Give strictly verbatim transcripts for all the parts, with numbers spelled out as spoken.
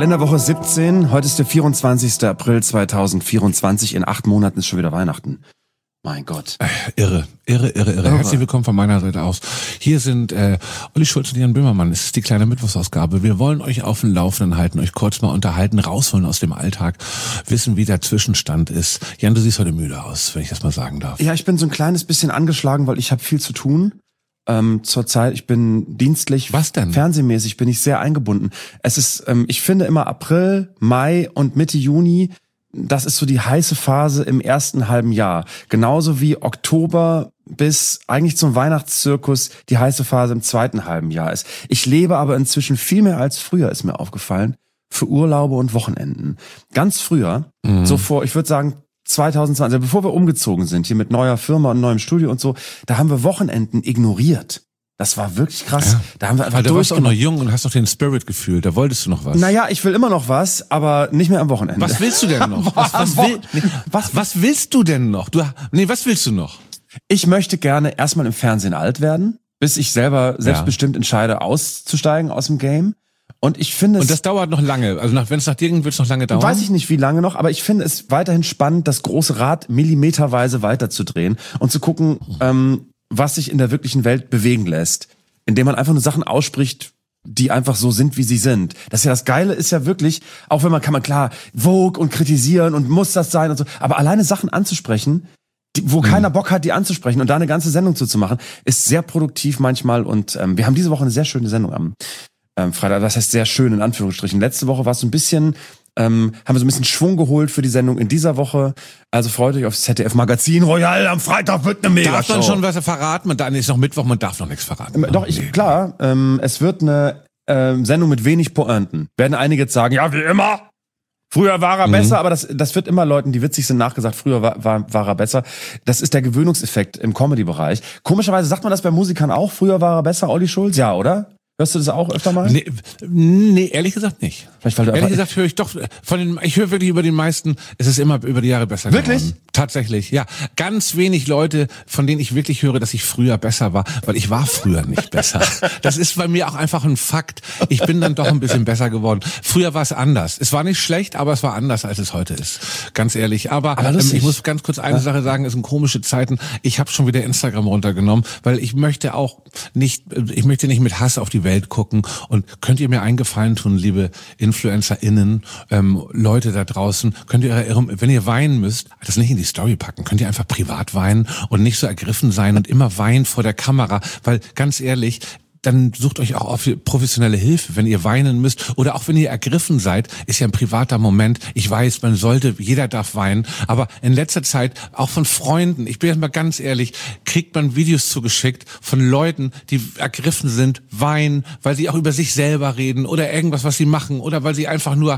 Kalenderwoche siebzehn, heute ist der vierundzwanzigster April zweitausendvierundzwanzig, in acht Monaten ist schon wieder Weihnachten. Mein Gott. Äh, irre, irre, irre, irre. Herzlich willkommen von meiner Seite aus. Hier sind äh, Olli Schulz und Jan Böhmermann. Es ist die kleine Mittwochsausgabe. Wir wollen euch auf dem Laufenden halten, euch kurz mal unterhalten, rausholen aus dem Alltag, wissen, wie der Zwischenstand ist. Jan, du siehst heute müde aus, wenn ich das mal sagen darf. Ja, ich bin so ein kleines bisschen angeschlagen, weil ich habe viel zu tun. Ähm, zurzeit, ich bin dienstlich, was denn? Fernsehmäßig bin ich sehr eingebunden. Es ist, ähm, ich finde immer April, Mai und Mitte Juni, das ist so die heiße Phase im ersten halben Jahr. Genauso wie Oktober bis eigentlich zum Weihnachtszirkus die heiße Phase im zweiten halben Jahr ist. Ich lebe aber inzwischen viel mehr als früher, ist mir aufgefallen, für Urlaube und Wochenenden. Ganz früher, mhm. so vor, ich würde sagen, zweitausendzwanzig, bevor wir umgezogen sind, hier mit neuer Firma und neuem Studio und so, da haben wir Wochenenden ignoriert. Das war wirklich krass. Ja. Da haben wir einfach Weil du warst auch noch durchgemacht. jung und hast noch den Spirit gefühlt. Da wolltest du noch was. Naja, ich will immer noch was, aber nicht mehr am Wochenende. Was willst du denn noch? Was, was, will, nee, was, was willst du denn noch? Du, nee, was willst du noch? Ich möchte gerne erstmal im Fernsehen alt werden, bis ich selber selbstbestimmt entscheide, auszusteigen aus dem Game. Und ich finde es... Und das dauert noch lange. Also wenn es nach dir ging, wird es noch lange dauern? Weiß ich nicht, wie lange noch, aber ich finde es weiterhin spannend, das große Rad millimeterweise weiterzudrehen und zu gucken, ähm, was sich in der wirklichen Welt bewegen lässt. Indem man einfach nur Sachen ausspricht, die einfach so sind, wie sie sind. Das ist ja das Geile, ist ja wirklich, auch wenn man, kann man klar Vogue und kritisieren und muss das sein und so, aber alleine Sachen anzusprechen, die, wo mhm. keiner Bock hat, die anzusprechen und da eine ganze Sendung zu, zu machen, ist sehr produktiv manchmal und ähm, wir haben diese Woche eine sehr schöne Sendung am ähm, Freitag. Das heißt sehr schön in Anführungsstrichen. Letzte Woche war es so ein bisschen... Ähm, haben wir so ein bisschen Schwung geholt für die Sendung in dieser Woche. Also freut euch aufs Z D F Magazin Royal. Am Freitag wird eine Mega-Show. Darf man schon was verraten? Man, dann ist noch Mittwoch, man darf noch nichts verraten. Ähm, doch, ich, klar. Ähm, es wird eine ähm, Sendung mit wenig Pointen. Werden einige jetzt sagen, ja, wie immer. Früher war er mhm. besser, aber das, das wird immer Leuten, die witzig sind, nachgesagt, früher war, war, war er besser. Das ist der Gewöhnungseffekt im Comedy-Bereich. Komischerweise sagt man das bei Musikern auch. Früher war er besser, Olli Schulz? Ja, oder? Hörst du das auch öfter mal? Nee, nee, ehrlich gesagt nicht. Vielleicht, weil du ehrlich gesagt höre ich doch von den, ich höre wirklich über den meisten, es ist immer über die Jahre besser geworden. Wirklich? Tatsächlich, ja. Ganz wenig Leute, von denen ich wirklich höre, dass ich früher besser war, weil ich war früher nicht besser. Das ist bei mir auch einfach ein Fakt. Ich bin dann doch ein bisschen besser geworden. Früher war es anders. Es war nicht schlecht, aber es war anders, als es heute ist. Ganz ehrlich. Aber, aber ähm, ich muss ganz kurz eine ja. Sache sagen, es sind komische Zeiten. Ich habe schon wieder Instagram runtergenommen, weil ich möchte auch nicht, ich möchte nicht mit Hass auf die Welt gucken. Und könnt ihr mir einen Gefallen tun, liebe InfluencerInnen, ähm, Leute da draußen, könnt ihr, wenn ihr weinen müsst, das nicht in die Story packen, könnt ihr einfach privat weinen und nicht so ergriffen sein und immer weinen vor der Kamera, weil ganz ehrlich, dann sucht euch auch auf professionelle Hilfe, wenn ihr weinen müsst oder auch wenn ihr ergriffen seid, ist ja ein privater Moment. Ich weiß, man sollte, jeder darf weinen, aber in letzter Zeit auch von Freunden, ich bin jetzt mal ganz ehrlich, kriegt man Videos zugeschickt von Leuten, die ergriffen sind, weinen, weil sie auch über sich selber reden oder irgendwas, was sie machen oder weil sie einfach nur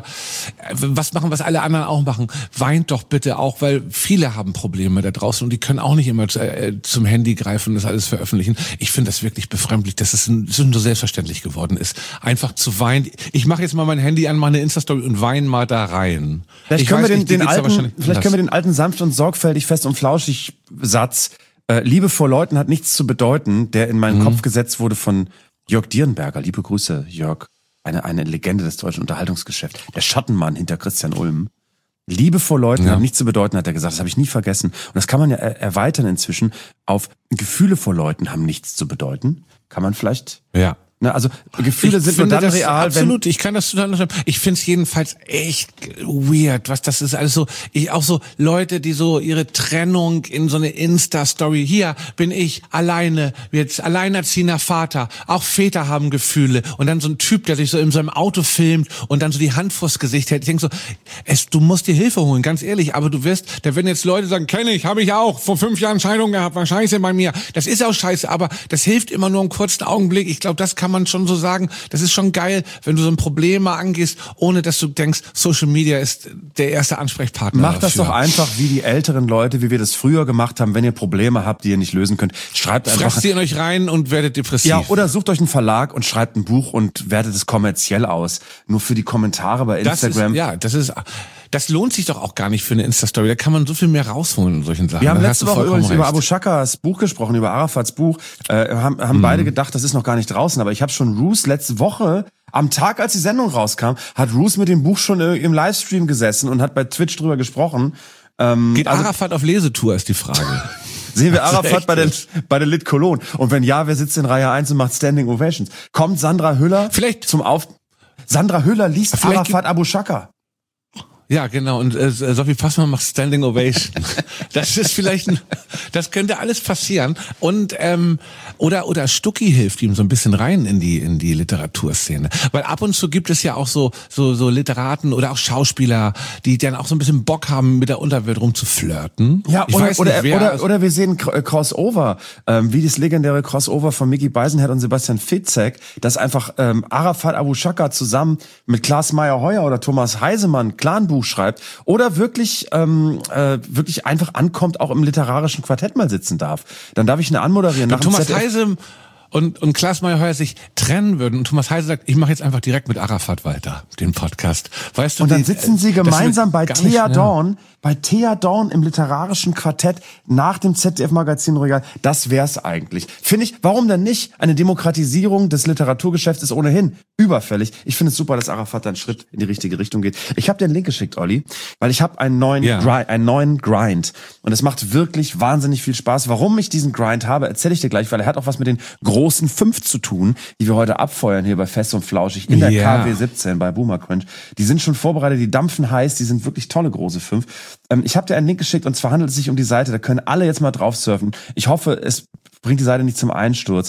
was machen, was alle anderen auch machen. Weint doch bitte auch, weil viele haben Probleme da draußen und die können auch nicht immer zum Handy greifen und das alles veröffentlichen. Ich finde das wirklich befremdlich, dass es so selbstverständlich geworden ist. Einfach zu weinen. Ich mache jetzt mal mein Handy an, mache eine Insta-Story und weine mal da rein. Vielleicht, ich können, weiß wir den, nicht, den alten, vielleicht können wir den alten sanft und sorgfältig, fest und flauschig Satz, äh, Liebe vor Leuten hat nichts zu bedeuten, der in meinen mhm. Kopf gesetzt wurde von Jörg Dierenberger. Liebe Grüße, Jörg. Eine, eine Legende des deutschen Unterhaltungsgeschäfts. Der Schattenmann hinter Christian Ulm. Liebe vor Leuten ja. hat nichts zu bedeuten, hat er gesagt. Das habe ich nie vergessen. Und das kann man ja erweitern inzwischen auf Gefühle vor Leuten haben nichts zu bedeuten. Kann man vielleicht... Ja. Ne, also Gefühle ich sind nur dann das real, absolut, wenn... ich kann das total unterschreiben. Ich finde es jedenfalls echt weird, was das ist. Also ich auch so Leute, die so ihre Trennung in so eine Insta-Story, hier bin ich alleine, jetzt alleinerziehender Vater. Auch Väter haben Gefühle. Und dann so ein Typ, der sich so in so einem Auto filmt und dann so die Hand vors Gesicht hält. Ich denke so, es, du musst dir Hilfe holen, ganz ehrlich. Aber du wirst, da werden jetzt Leute sagen, kenne ich, habe ich auch, vor fünf Jahren Scheidung gehabt, war scheiße bei mir. Das ist auch scheiße, aber das hilft immer nur einen kurzen Augenblick. Ich glaube, das kann man schon so sagen, das ist schon geil, wenn du so ein Problem mal angehst, ohne dass du denkst, Social Media ist der erste Ansprechpartner. Macht das dafür. doch einfach wie die älteren Leute, wie wir das früher gemacht haben. Wenn ihr Probleme habt, die ihr nicht lösen könnt, schreibt einfach... Fresst ihr in euch rein und werdet depressiv. Ja, oder sucht euch einen Verlag und schreibt ein Buch und wertet es kommerziell aus. Nur für die Kommentare bei Instagram. Das ist, ja, das ist... das lohnt sich doch auch gar nicht für eine Insta-Story. Da kann man so viel mehr rausholen in solchen Sachen. Wir haben Da letzte hast du Woche übrigens vollkommen über recht. Abu Shakas Buch gesprochen, über Arafats Buch. Äh, haben haben Mhm. beide gedacht, das ist noch gar nicht draußen. Aber ich habe schon Roos letzte Woche, am Tag, als die Sendung rauskam, hat Roos mit dem Buch schon äh, im Livestream gesessen und hat bei Twitch drüber gesprochen. Ähm, Geht also Arafat auf Lesetour, ist die Frage. sehen wir Also Arafat echt bei der, jetzt? bei der Lit Cologne. Und wenn ja, wer sitzt in Reihe eins und macht Standing Ovations? Kommt Sandra Hüller Vielleicht- zum Auf... Sandra Hüller liest Vielleicht Arafat Abu Shaka. Ja, genau. Und äh, Sophie Passmann macht Standing Ovation. Das ist vielleicht, ein, das könnte alles passieren. Und ähm, oder oder Stucki hilft ihm so ein bisschen rein in die in die Literaturszene, weil ab und zu gibt es ja auch so so so Literaten oder auch Schauspieler, die dann auch so ein bisschen Bock haben, mit der Unterwelt rumzuflirten. Ja, ich oder, weiß oder, nicht, wer oder, oder wir sehen Cro- äh, Crossover, ähm, wie das legendäre Crossover von Micky Beisenherz und Sebastian Fitzek, dass einfach ähm, Arafat Abu Shaka zusammen mit Klaas Meyer-Heuer oder Thomas Heisemann Clanbuch schreibt oder wirklich ähm, äh, wirklich einfach ankommt, auch im literarischen Quartett mal sitzen darf. Dann darf ich eine anmoderieren. Nach Wenn dem Thomas Z D F Heise und, und Klaas Meyer-Heuer sich trennen würden und Thomas Heise sagt, ich mache jetzt einfach direkt mit Arafat weiter, den Podcast. Weißt du, Und dann die- sitzen sie das gemeinsam wird bei gar nicht- Thea ja. Dorn, bei Thea Dorn im literarischen Quartett nach dem Z D F-Magazin Royal. Das wär's eigentlich. Finde ich, warum denn nicht? Eine Demokratisierung des Literaturgeschäfts ist ohnehin überfällig. Ich finde es super, dass Arafat einen Schritt in die richtige Richtung geht. Ich habe dir einen Link geschickt, Olli, weil ich habe einen neuen Ja. Grind, einen neuen Grind. Und es macht wirklich wahnsinnig viel Spaß. Warum ich diesen Grind habe, erzähle ich dir gleich, weil er hat auch was mit den großen fünf zu tun, die wir heute abfeuern hier bei Fest und Flauschig in der Ja. K W siebzehn bei Boomer Crunch. Die sind schon vorbereitet, die dampfen heiß, die sind wirklich tolle große fünf. Ähm, ich habe dir einen Link geschickt und zwar handelt es sich um die Seite, da können alle jetzt mal drauf surfen. Ich hoffe, es bringt die Seite nicht zum Einsturz.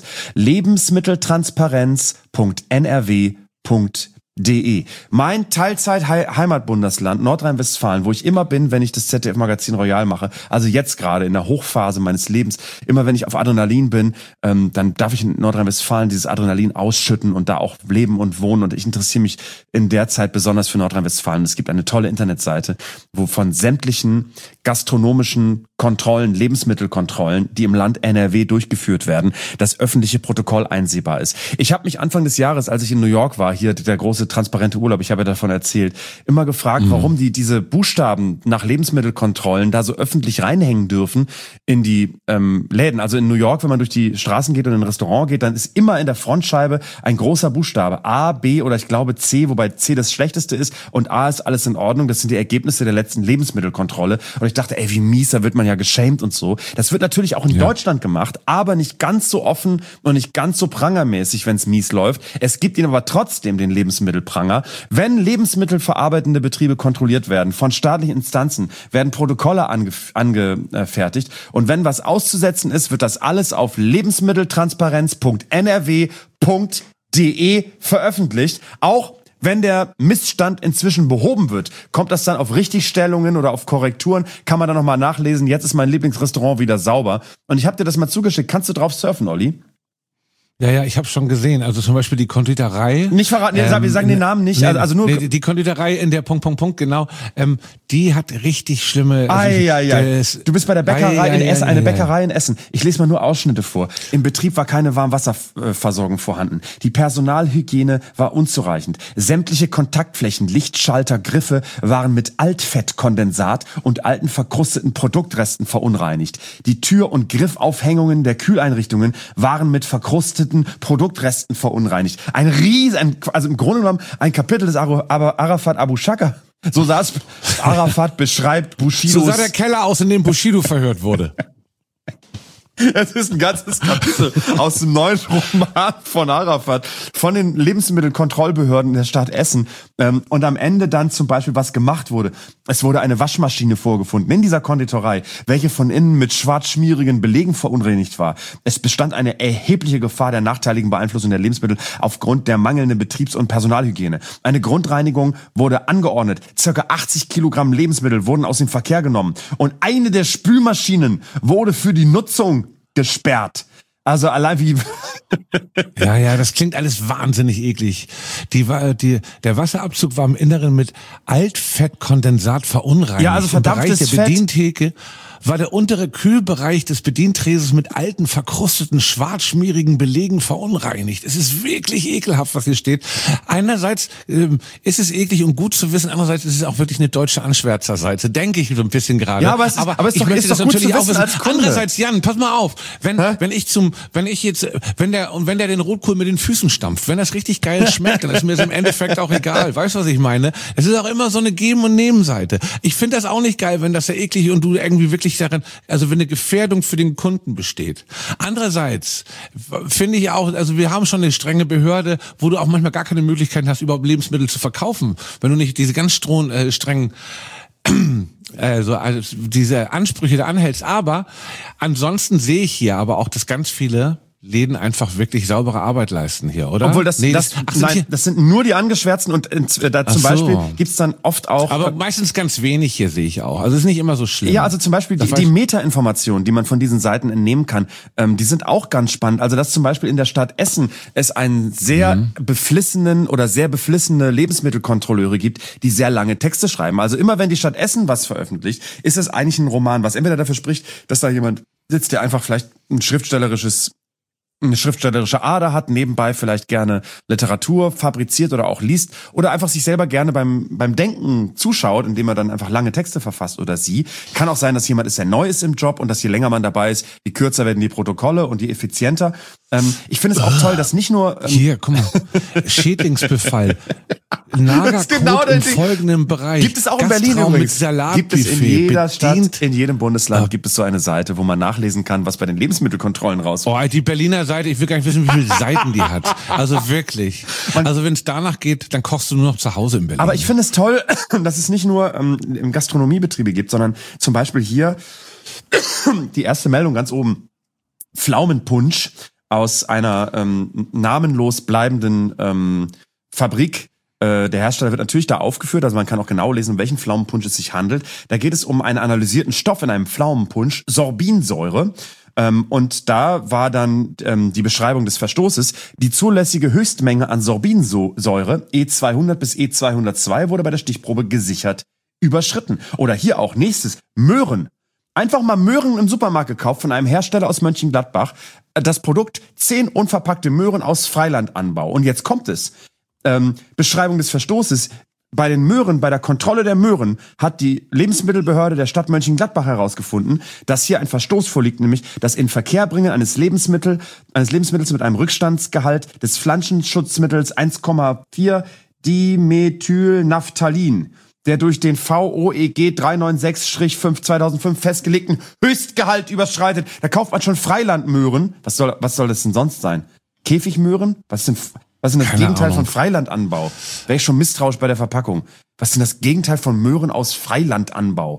lebensmitteltransparenz punkt n r w punkt de. Mein Teilzeit-Heimatbundesland Nordrhein-Westfalen, wo ich immer bin, wenn ich das Z D F-Magazin Royal mache, also jetzt gerade in der Hochphase meines Lebens, immer wenn ich auf Adrenalin bin, ähm, dann darf ich in Nordrhein-Westfalen dieses Adrenalin ausschütten und da auch leben und wohnen und ich interessiere mich in der Zeit besonders für Nordrhein-Westfalen. Es gibt eine tolle Internetseite, wo von sämtlichen gastronomischen Kontrollen, Lebensmittelkontrollen, die im Land N R W durchgeführt werden, das öffentliche Protokoll einsehbar ist. Ich habe mich Anfang des Jahres, als ich in New York war, hier der große transparente Urlaub, ich habe ja davon erzählt, immer gefragt, mhm. warum die diese Buchstaben nach Lebensmittelkontrollen da so öffentlich reinhängen dürfen in die ähm, Läden. Also in New York, wenn man durch die Straßen geht und in ein Restaurant geht, dann ist immer in der Frontscheibe ein großer Buchstabe. A, B oder ich glaube C, wobei C das Schlechteste ist und A ist alles in Ordnung. Das sind die Ergebnisse der letzten Lebensmittelkontrolle. Und ich dachte, ey, wie mies, da wird man ja geschämt und so. Das wird natürlich auch in ja. Deutschland gemacht, aber nicht ganz so offen und nicht ganz so prangermäßig, wenn es mies läuft. Es gibt ihn aber trotzdem, den Lebensmittelpranger. Wenn lebensmittelverarbeitende Betriebe kontrolliert werden von staatlichen Instanzen, werden Protokolle angef- angefertigt. Und wenn was auszusetzen ist, wird das alles auf lebensmitteltransparenz punkt n r w punkt de veröffentlicht. Auch wenn der Missstand inzwischen behoben wird, kommt das dann auf Richtigstellungen oder auf Korrekturen, kann man dann nochmal nachlesen. Jetzt ist mein Lieblingsrestaurant wieder sauber. Und ich habe dir das mal zugeschickt. Kannst du drauf surfen, Olli? Ja, ja, ich habe schon gesehen. Also zum Beispiel die Konditorei. Nicht verraten, ähm, wir sagen den Namen nicht. Nee, also, also nur nee, die Konditorei in der Punkt, Punkt, Punkt, genau. Ähm, die hat richtig schlimme... Also ei, ei, ei. das, Du bist bei der Bäckerei ei, ei, in Essen, ei, eine ei, Bäckerei in Essen. Ich lese mal nur Ausschnitte vor. Im Betrieb war keine Warmwasserversorgung vorhanden. Die Personalhygiene war unzureichend. Sämtliche Kontaktflächen, Lichtschalter, Griffe waren mit Altfettkondensat und alten verkrusteten Produktresten verunreinigt. Die Tür- und Griffaufhängungen der Kühleinrichtungen waren mit verkrusteten Produktresten verunreinigt. Ein riesen, also im Grunde genommen ein Kapitel des Arafat Abu Shaka. So sah es, Arafat beschreibt Bushidos... So sah der Keller aus, in dem Bushido verhört wurde. Es ist ein ganzes Kapitel aus dem neuen Roman von Arafat, von den Lebensmittelkontrollbehörden der Stadt Essen. Und am Ende dann zum Beispiel, was gemacht wurde. Es wurde eine Waschmaschine vorgefunden in dieser Konditorei, welche von innen mit schwarzschmierigen Belegen verunreinigt war. Es bestand eine erhebliche Gefahr der nachteiligen Beeinflussung der Lebensmittel aufgrund der mangelnden Betriebs- und Personalhygiene. Eine Grundreinigung wurde angeordnet. Circa achtzig Kilogramm Lebensmittel wurden aus dem Verkehr genommen. Und eine der Spülmaschinen wurde für die Nutzung gesperrt. Also allein wie... Ja, ja, das klingt alles wahnsinnig eklig. Die, war, die, der Wasserabzug war im Inneren mit Altfettkondensat verunreinigt. Ja, also verdampftes Im Bereich der Fett. Bedientheke war der untere Kühlbereich des Bedientresens mit alten, verkrusteten, schwarzschmierigen Belegen verunreinigt. Es ist wirklich ekelhaft, was hier steht. Einerseits ähm, ist es eklig und gut zu wissen, andererseits ist es auch wirklich eine deutsche Anschwärzerseite, denke ich so ein bisschen gerade. Ja, aber es ist, aber aber es ich doch, möchte ist das doch gut natürlich zu auch wissen wissen. als Kunde. Andererseits, Jan, pass mal auf, wenn Hä? wenn ich zum, wenn ich jetzt, wenn der und wenn der den Rotkohl mit den Füßen stampft, wenn das richtig geil schmeckt, dann ist mir das im Endeffekt auch egal. Weißt du, was ich meine? Es ist auch immer so eine Geben- und Nebenseite. Ich finde das auch nicht geil, wenn das ja eklig und du irgendwie wirklich darin, also wenn eine Gefährdung für den Kunden besteht. Andererseits finde ich auch, also wir haben schon eine strenge Behörde, wo du auch manchmal gar keine Möglichkeit hast, überhaupt Lebensmittel zu verkaufen, wenn du nicht diese ganz stroh, äh, strengen also, also diese Ansprüche da anhältst. Aber ansonsten sehe ich hier aber auch, dass ganz viele Läden einfach wirklich saubere Arbeit leisten hier, oder? Obwohl das, nee, das, das, ach, nein, das sind nur die Angeschwärzten und äh, da zum Ach so. Beispiel gibt's dann oft auch. aber meistens ganz wenig hier sehe ich auch. Also es ist nicht immer so schlimm. Ja, also zum Beispiel die, die Meta-Informationen, die man von diesen Seiten entnehmen kann, ähm, die sind auch ganz spannend. Also dass zum Beispiel in der Stadt Essen es einen sehr mhm. beflissenen oder sehr beflissene Lebensmittelkontrolleure gibt, die sehr lange Texte schreiben. Also immer wenn die Stadt Essen was veröffentlicht, ist es eigentlich ein Roman, was entweder dafür spricht, dass da jemand sitzt, der einfach vielleicht ein schriftstellerisches eine schriftstellerische Ader hat, nebenbei vielleicht gerne Literatur fabriziert oder auch liest oder einfach sich selber gerne beim beim Denken zuschaut, indem er dann einfach lange Texte verfasst oder sie. Kann auch sein, dass jemand ist, der neu ist im Job und dass je länger man dabei ist, je kürzer werden die Protokolle und je effizienter. Ähm, ich finde es auch toll, dass nicht nur... Ähm Hier, guck mal, Schädlingsbefall, Nagerkot genau im folgenden Bereich. Gibt es auch in Berlin Gastraum übrigens. Mit Gibt es in jeder bedient. Stadt, in jedem Bundesland gibt es so eine Seite, wo man nachlesen kann, was bei den Lebensmittelkontrollen rauskommt. Oh, die Berliner Seite, ich will gar nicht wissen, wie viele Seiten die hat. Also wirklich. Also wenn es danach geht, dann kochst du nur noch zu Hause in Berlin. Aber ich finde es toll, dass es nicht nur ähm, im Gastronomiebetriebe gibt, sondern zum Beispiel hier die erste Meldung ganz oben. Pflaumenpunsch aus einer ähm, namenlos bleibenden ähm, Fabrik. Äh, der Hersteller wird natürlich da aufgeführt, also man kann auch genau lesen, um welchen Pflaumenpunsch es sich handelt. Da geht es um einen analysierten Stoff in einem Pflaumenpunsch, Sorbinsäure. Ähm, und da war dann ähm, die Beschreibung des Verstoßes: Die zulässige Höchstmenge an Sorbinsäure E zweihundert bis E zweihundertzwei wurde bei der Stichprobe gesichert überschritten. Oder hier auch nächstes, Möhren. Einfach mal Möhren im Supermarkt gekauft von einem Hersteller aus Mönchengladbach. Das Produkt: zehn unverpackte Möhren aus Freilandanbau. Und jetzt kommt es. Ähm, Beschreibung des Verstoßes: Bei den Möhren, bei der Kontrolle der Möhren hat die Lebensmittelbehörde der Stadt Mönchengladbach herausgefunden, dass hier ein Verstoß vorliegt, nämlich das Inverkehrbringen eines Lebensmittel, eines Lebensmittels mit einem Rückstandsgehalt des Pflanzenschutzmittels eins Komma vier Dimethylnaphthalin, der durch den V O E G drei neun sechs fünf zweitausendfünf festgelegten Höchstgehalt überschreitet. Da kauft man schon Freilandmöhren. Was soll, was soll das denn sonst sein? Käfigmöhren? Was sind Was ist denn das Keine Gegenteil Ahnung. von Freilandanbau? Wäre ich schon misstrauisch bei der Verpackung. Was ist denn das Gegenteil von Möhren aus Freilandanbau?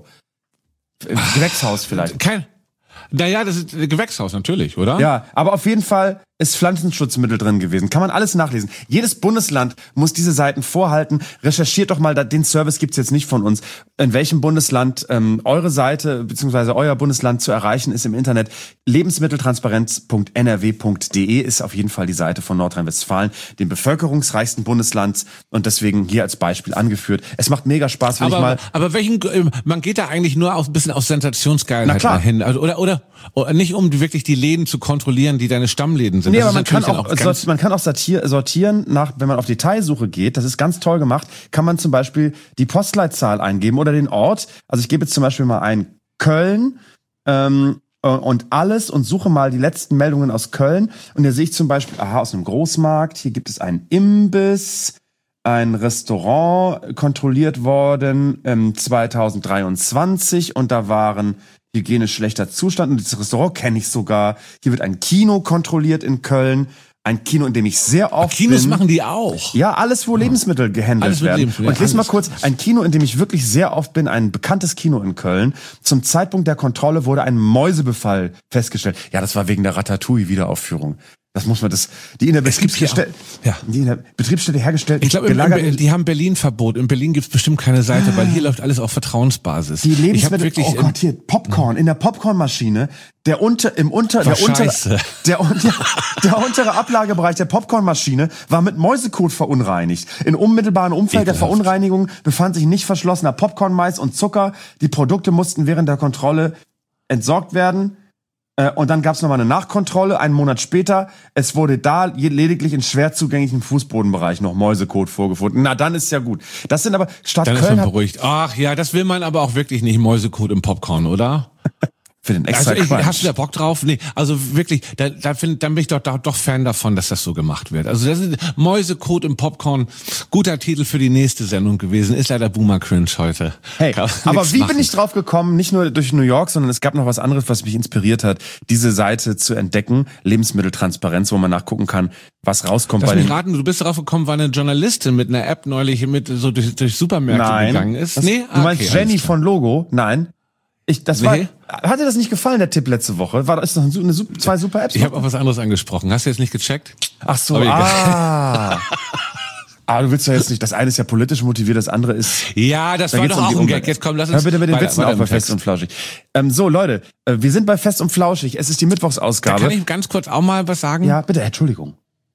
Äh, Gewächshaus vielleicht. Kein. Naja, das ist ein Gewächshaus natürlich, oder? Ja, aber auf jeden Fall ist Pflanzenschutzmittel drin gewesen. Kann man alles nachlesen. Jedes Bundesland muss diese Seiten vorhalten. Recherchiert doch mal, den Service gibt's jetzt nicht von uns. In welchem Bundesland ähm, eure Seite bzw. euer Bundesland zu erreichen ist im Internet. lebensmitteltransparenz punkt n r w punkt d e ist auf jeden Fall die Seite von Nordrhein-Westfalen, dem bevölkerungsreichsten Bundesland, und deswegen hier als Beispiel angeführt. Es macht mega Spaß, wenn aber, ich mal... aber welchen, ähm, man geht da eigentlich nur aus, ein bisschen aus Na Sensationsgeilheit klar. hin. Also, oder, oder, oder nicht um die, wirklich die Läden zu kontrollieren, die deine Stammläden sind. Nee, Das aber man ist kann natürlich auch, dann ganz- sort- man kann auch sortier, sortieren nach, wenn man auf Detailsuche geht, das ist ganz toll gemacht, kann man zum Beispiel die Postleitzahl eingeben oder den Ort. Also ich gebe jetzt zum Beispiel mal ein Köln ähm, und alles und suche mal die letzten Meldungen aus Köln. Und hier sehe ich zum Beispiel, aha, aus einem Großmarkt, hier gibt es einen Imbiss, ein Restaurant kontrolliert worden ähm, zweitausenddreiundzwanzig und da waren hygienisch schlechter Zustand. Und dieses Restaurant kenne ich sogar. Hier wird ein Kino kontrolliert in Köln. Ein Kino, in dem ich sehr oft Kinos bin. machen die auch. Ja, alles, wo Lebensmittel gehandelt Alles mit werden. Lebensmitteln, Und ich lese mal alles. kurz, ein Kino, in dem ich wirklich sehr oft bin, ein bekanntes Kino in Köln. Zum Zeitpunkt der Kontrolle wurde ein Mäusebefall festgestellt. Ja, das war wegen der Ratatouille-Wiederaufführung. Das muss man, das, die in der Es gibt hier Betriebsstätte, auch- ja. die in der Betriebsstätte hergestellt, Ich glaube, die haben Berlin-Verbot. In Berlin gibt's bestimmt keine Seite, weil hier läuft alles auf Vertrauensbasis. die Ich hab Lebensmittel, wirklich, oh Gott, hier, Popcorn, in der Popcornmaschine, der unter, im unter, War der untere, scheiße. der, unter, der untere Ablagebereich der Popcornmaschine war mit Mäusekot verunreinigt. In unmittelbarem Umfeld der Ekelhaft. Verunreinigung befand sich nicht verschlossener Popcornmais und Zucker. Die Produkte mussten während der Kontrolle entsorgt werden. Äh, und dann gab es nochmal eine Nachkontrolle, einen Monat später. Es wurde da lediglich in schwer zugänglichen Fußbodenbereich noch Mäusekot vorgefunden. Na, dann ist ja gut. Das sind aber, Stadt Dann Köln ist man hat, beruhigt. Ach ja, das will man aber auch wirklich nicht, Mäusekot im Popcorn, oder? für den extra Also ich, Crunch. hast du da Bock drauf? Nee, also wirklich, da, da, find, dann bin ich doch, doch, doch Fan davon, dass das so gemacht wird. Also das ist Mäusekot im Popcorn, guter Titel für die nächste Sendung gewesen. Ist leider Boomer Cringe heute. Hey, Kann aber nix wie machen. bin ich drauf gekommen, nicht nur durch New York, sondern es gab noch was anderes, was mich inspiriert hat, diese Seite zu entdecken, Lebensmitteltransparenz, wo man nachgucken kann, was rauskommt Lass bei mich den... raten, du bist darauf gekommen, weil eine Journalistin mit einer App neulich mit so durch, durch Supermärkte Nein. gegangen ist. Das, Nee? du meinst Okay, Jenny alles klar. von Logo? Nein. Ich, das Nee. war, hat dir das nicht gefallen, der Tipp letzte Woche? War das eine, eine, zwei super Apps? Ich habe auch was anderes angesprochen. Hast du jetzt nicht gecheckt? Ach so, Aber egal. ah. Ah, du willst ja jetzt nicht, das eine ist ja politisch motiviert, das andere ist... Ja, das Da war geht's doch um die auch ein Umwelt. Gag. Jetzt komm, lass uns Hör bitte mit den weiter- Witzen weiter auf im bei Text. Fest und Flauschig. Ähm, so, Leute, äh, wir sind bei Fest und Flauschig. Es ist die Da Mittwochsausgabe. kann ich ganz kurz auch mal was sagen? Ja, bitte, Entschuldigung.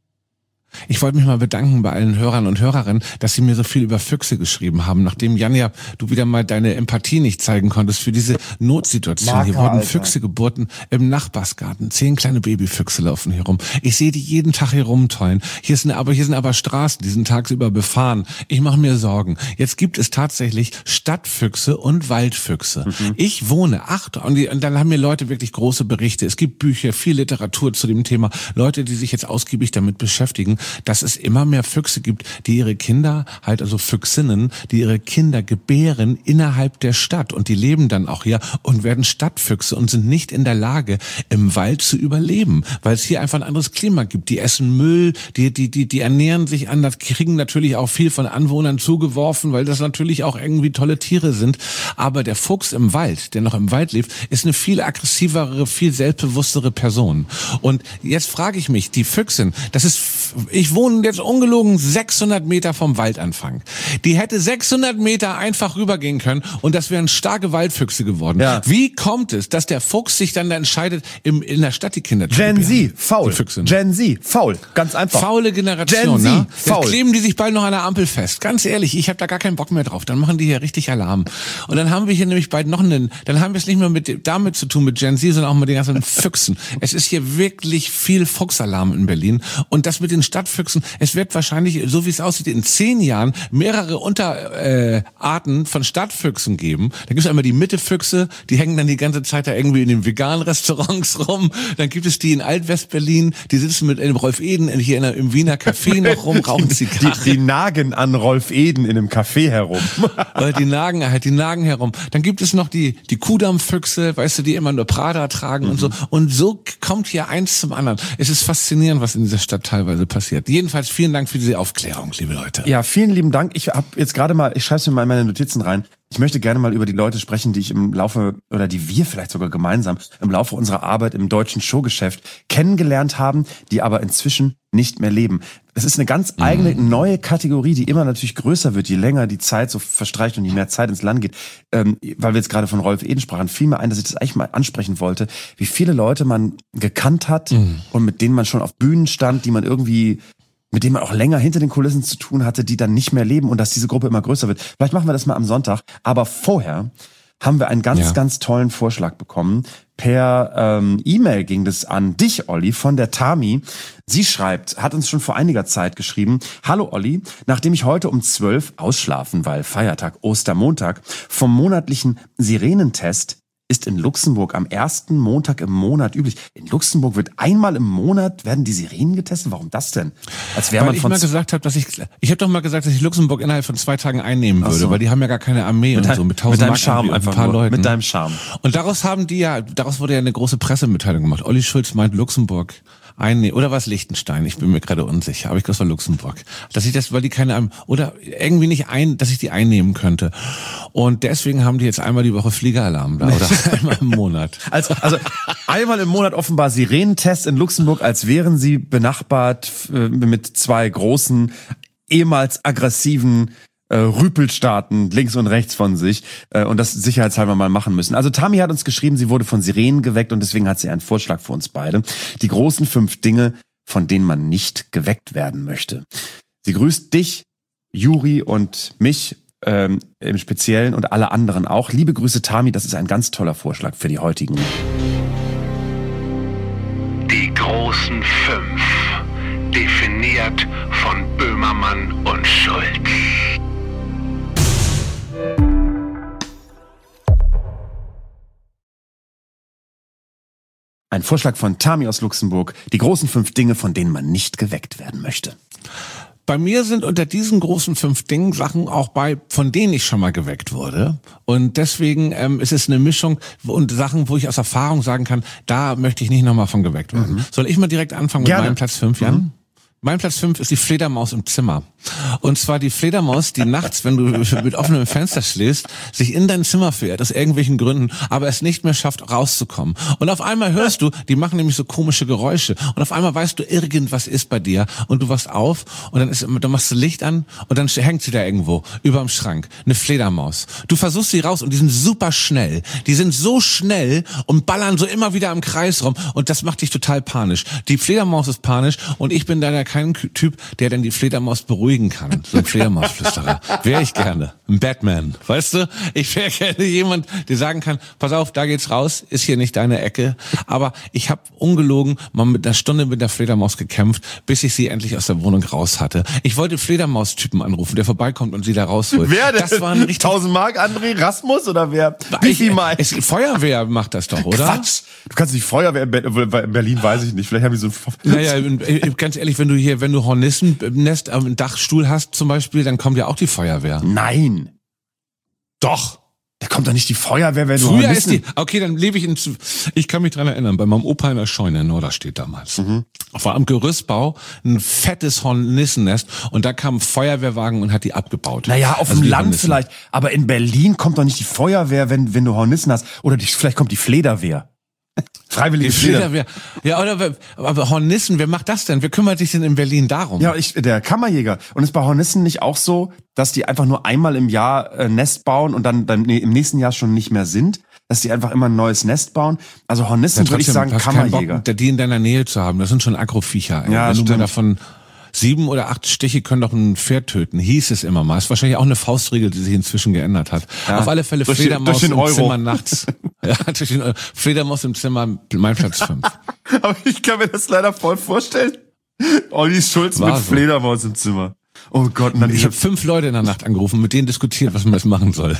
Ich wollte mich mal bedanken bei allen Hörern und Hörerinnen, dass sie mir so viel über Füchse geschrieben haben, nachdem Janja, du wieder mal deine Empathie nicht zeigen konntest für diese Notsituation. Marker, hier wurden Alter. Füchse geboren im Nachbarsgarten. Zehn kleine Babyfüchse laufen hier rum. Ich sehe die jeden Tag hier rumtollen. Hier sind aber, hier sind aber Straßen, die sind tagsüber befahren. Ich mache mir Sorgen. Jetzt gibt es tatsächlich Stadtfüchse und Waldfüchse. Mhm. Ich wohne, ach, und, die, und dann haben mir Leute wirklich große Berichte. Es gibt Bücher, viel Literatur zu dem Thema. Leute, die sich jetzt ausgiebig damit beschäftigen, dass es immer mehr Füchse gibt, die ihre Kinder, halt also Füchsinnen, die ihre Kinder gebären innerhalb der Stadt und die leben dann auch hier und werden Stadtfüchse und sind nicht in der Lage, im Wald zu überleben, weil es hier einfach ein anderes Klima gibt. Die essen Müll, die, die, die, die ernähren sich anders, kriegen natürlich auch viel von Anwohnern zugeworfen, weil das natürlich auch irgendwie tolle Tiere sind. Aber der Fuchs im Wald, der noch im Wald lebt, ist eine viel aggressivere, viel selbstbewusstere Person. Und jetzt frage ich mich, die Füchsin, das ist, ich wohne jetzt ungelogen sechshundert Meter vom Waldanfang. Die hätte sechshundert Meter einfach rübergehen können und das wären starke Waldfüchse geworden. Ja. Wie kommt es, dass der Fuchs sich dann entscheidet, im, in der Stadt die Kinder zu Gen gebären? Z, faul. Die Füchsin. Gen Z, faul. Ganz einfach. Faule Generation, Gen Z, ne? faul. Jetzt kleben die sich bald noch an der Ampel fest. Ganz ehrlich, ich habe da gar keinen Bock mehr drauf. Dann machen die hier richtig Alarm. Und dann haben wir hier nämlich bald noch einen, dann haben wir es nicht mehr mit dem- damit zu tun mit Gen Z, sondern auch mit den ganzen Füchsen. Es ist hier wirklich viel Fuchsalarm in Berlin. Und das mit den Stadtfüchsen, es wird wahrscheinlich, so wie es aussieht, in zehn Jahren mehrere Unterarten äh, Arten von Stadtfüchsen geben. Da gibt es einmal die Mittefüchse, die hängen dann die ganze Zeit da irgendwie in den veganen Restaurants rum. Dann gibt es die in Alt-West-Berlin, die sitzen mit in Rolf Eden hier in der, im Wiener Café noch rum, rauchen Die, Zigarren. die nagen an Rolf Eden in einem Café herum. Äh, die nagen halt, die nagen herum. Dann gibt es noch die, die Kudamm-Füchse, weißt du, die immer nur Prada tragen und so. Und so kommt hier eins zum anderen. Es ist faszinierend, was in dieser Stadt teilweise passiert. Jedenfalls vielen Dank für diese Aufklärung, liebe Leute. Ja, vielen lieben Dank. Ich habe jetzt gerade mal, ich schreibe es mir mal in meine Notizen rein. Ich möchte gerne mal über die Leute sprechen, die ich im Laufe, oder die wir vielleicht sogar gemeinsam im Laufe unserer Arbeit im deutschen Showgeschäft kennengelernt haben, die aber inzwischen nicht mehr leben. Es ist eine ganz eigene, neue Kategorie, die immer natürlich größer wird, je länger die Zeit so verstreicht und je mehr Zeit ins Land geht. Ähm, weil wir jetzt gerade von Rolf Eden sprachen, fiel mir ein, dass ich das eigentlich mal ansprechen wollte, wie viele Leute man gekannt hat Mhm. und mit denen man schon auf Bühnen stand, die man irgendwie mit denen man auch länger hinter den Kulissen zu tun hatte, die dann nicht mehr leben und dass diese Gruppe immer größer wird. Vielleicht machen wir das mal am Sonntag. Aber vorher haben wir einen ganz, Ja. ganz tollen Vorschlag bekommen. Per ähm, E-Mail ging das an dich, Olli, von der Tami. Sie schreibt, hat uns schon vor einiger Zeit geschrieben: Hallo Olli, nachdem ich heute um zwölf ausschlafen, weil Feiertag, Ostermontag, vom monatlichen Sirenentest ist in Luxemburg am ersten Montag im Monat üblich. In Luxemburg wird einmal im Monat werden die Sirenen getestet. Warum das denn? Als wäre Weil man ich von mal gesagt habe, dass ich, ich habe doch mal gesagt, dass ich Luxemburg innerhalb von zwei Tagen einnehmen würde, so. weil die haben ja gar keine Armee und dein- so mit tausend mit deinem Mark Charme und einfach ein paar nur. Leuten. Mit deinem Charme. Und daraus haben die ja, daraus wurde ja eine große Pressemitteilung gemacht. Olli Schulz meint Luxemburg einnehmen, oder war es Liechtenstein? Ich bin mir gerade unsicher, aber ich glaube, es war Luxemburg. Dass ich das, weil die keine, oder irgendwie nicht ein, dass ich die einnehmen könnte. Und deswegen haben die jetzt einmal die Woche Fliegeralarm da, oder einmal im Monat. Also, also einmal im Monat offenbar Sirenentest in Luxemburg, als wären sie benachbart äh, mit zwei großen, ehemals aggressiven äh, Rüpelstaaten links und rechts von sich äh, und das sicherheitshalber mal machen müssen. Also Tami hat uns geschrieben, sie wurde von Sirenen geweckt und deswegen hat sie einen Vorschlag für uns beide. Die großen fünf Dinge, von denen man nicht geweckt werden möchte. Sie grüßt dich, Juri und mich ähm, im Speziellen und alle anderen auch. Liebe Grüße, Tami, das ist ein ganz toller Vorschlag für die heutigen. Die großen fünf, definiert von Böhmermann und Schulz. Ein Vorschlag von Tami aus Luxemburg. Die großen fünf Dinge, von denen man nicht geweckt werden möchte. Bei mir sind unter diesen großen fünf Dingen Sachen auch bei, von denen ich schon mal geweckt wurde. Und deswegen ähm, ist es eine Mischung und Sachen, wo ich aus Erfahrung sagen kann, da möchte ich nicht nochmal von geweckt werden. Mhm. Soll ich mal direkt anfangen Gerne. mit meinem Platz fünf, Jan? Mhm. Mein Platz fünf ist die Fledermaus im Zimmer. Und zwar die Fledermaus, die nachts, wenn du mit offenem Fenster schläfst, sich in dein Zimmer verirrt, aus irgendwelchen Gründen, aber es nicht mehr schafft, rauszukommen. Und auf einmal hörst du, die machen nämlich so komische Geräusche. Und auf einmal weißt du, irgendwas ist bei dir. Und du wachst auf und dann, ist, dann machst du Licht an und dann hängt sie da irgendwo überm Schrank. Eine Fledermaus. Du versuchst sie raus und die sind super schnell. Die sind so schnell und ballern so immer wieder im Kreis rum. Und das macht dich total panisch. Die Fledermaus ist panisch und ich bin da der kein Typ, der dann die Fledermaus beruhigen kann. So ein Fledermausflüsterer. Wäre ich gerne. Ein Batman. Weißt du? Ich wäre gerne jemand, der sagen kann, pass auf, da geht's raus, ist hier nicht deine Ecke. Aber ich habe ungelogen mal mit einer Stunde mit der Fledermaus gekämpft, bis ich sie endlich aus der Wohnung raus hatte. Ich wollte Fledermaus-Typen anrufen, der vorbeikommt und sie da rausholt. Wer denn? Das war ein richtig tausend Mark, André Rasmus oder wer? Wie viel Mal? Es, Feuerwehr macht das doch, oder? Quatsch. Du kannst nicht Feuerwehr in Berlin, weiß ich nicht. Vielleicht haben die so ein... Naja, ganz ehrlich, wenn du hier, wenn du Hornissennest am Dachstuhl hast zum Beispiel, dann kommt ja auch die Feuerwehr. Nein. Doch. Da kommt doch nicht die Feuerwehr, wenn du Früher Hornissen... ist die, okay, dann lebe ich in, ich kann mich dran erinnern, bei meinem Opa in der Scheune in Norderstedt damals. Mhm. War am Gerüstbau ein fettes Hornissennest und da kam ein Feuerwehrwagen und hat die abgebaut. Naja, auf also dem Land Hornissen. vielleicht, aber in Berlin kommt doch nicht die Feuerwehr, wenn, wenn du Hornissen hast. Oder die, vielleicht kommt die Flederwehr. Freiwillige Die Flederwehr. Ja, oder, aber Hornissen, wer macht das denn? Wer kümmert sich denn in Berlin darum? Ja, ich, der Kammerjäger. Und ist bei Hornissen nicht auch so, dass die einfach nur einmal im Jahr äh, Nest bauen und dann, dann nee, im nächsten Jahr schon nicht mehr sind? Dass die einfach immer ein neues Nest bauen? Also Hornissen, würde ich sagen, hast keinen Kammerjäger. Bock, die in deiner Nähe zu haben. Das sind schon Agroviecher. Ey. Ja, Wenn stimmt. du mal davon sieben oder acht Stiche können doch ein Pferd töten, hieß es immer mal. Ist wahrscheinlich auch eine Faustregel, die sich inzwischen geändert hat. Ja. Auf alle Fälle Durch den- Fledermaus durch den im Euro. Zimmer nachts. Ja, durch den Euro. Fledermaus im Zimmer, mein Platz fünf. Aber ich kann mir das leider voll vorstellen. Olli Schulz War mit so. Fledermaus im Zimmer. Oh Gott, und dann Ich habe fünf Leute in der Nacht angerufen, mit denen diskutiert, was man jetzt machen soll.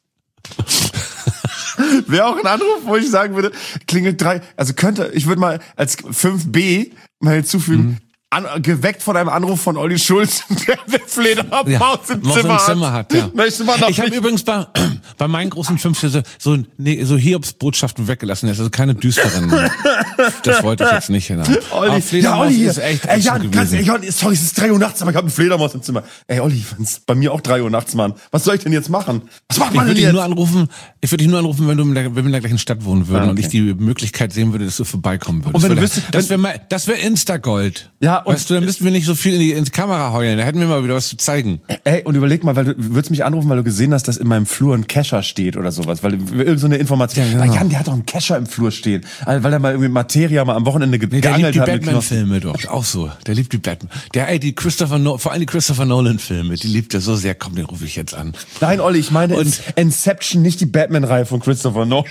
wäre auch ein Anruf, wo ich sagen würde, klingelt drei, also könnte, ich würde mal als fünf b mal hinzufügen, Mhm. an, geweckt von einem Anruf von Olli Schulz, der eine Fledermaus Ja, im Maus Zimmer, im Zimmer hat, ja. Möchte man noch Ich habe nicht. übrigens bei, bei meinen großen fünf so, so, nee, so Hiobsbotschaften weggelassen. Also keine düsteren. Das wollte ich jetzt nicht hin. Olli, Aber ja, Fledermaus Olli hier. ist echt Ey, Action Jan, ganz gewesen. ehrlich, Jan, sorry, es ist drei Uhr nachts, aber ich habe eine Fledermaus im Zimmer. Ey, Olli, es ist bei mir auch drei Uhr nachts, Mann. Was soll ich denn jetzt machen? Was macht Ich man würde denn dich jetzt? nur anrufen, ich würde dich nur anrufen, wenn du in der, wenn wir in der gleichen Stadt wohnen würden Ah, okay. und ich die Möglichkeit sehen würde, dass du vorbeikommen würdest. Und wenn du Das wüsstest- wär- das wäre mal, das wäre Instagold. Ja, und- weißt du, dann müssten wir nicht so viel in die, in die Kamera heulen, da hätten wir mal wieder was zu zeigen. Ey, und überleg mal, weil du würdest mich anrufen, weil du gesehen hast, dass in meinem Flur ein Kescher steht oder sowas, weil irgend so eine Information. Ja, genau. Ah, Jan, der hat doch einen Kescher im Flur stehen, weil er mal irgendwie Materia mal am Wochenende ge Nee, der liebt geangelt die hat. mit Knospen. Batman-Filme doch, auch so. Der liebt die Batman. Der, ey, die Christopher no vor allem die Christopher Nolan-Filme, die liebt er so sehr. Komm, den rufe ich jetzt an. Nein, Olli, ich meine Und- Inception, nicht die Batman-Reihe von Christopher Nolan.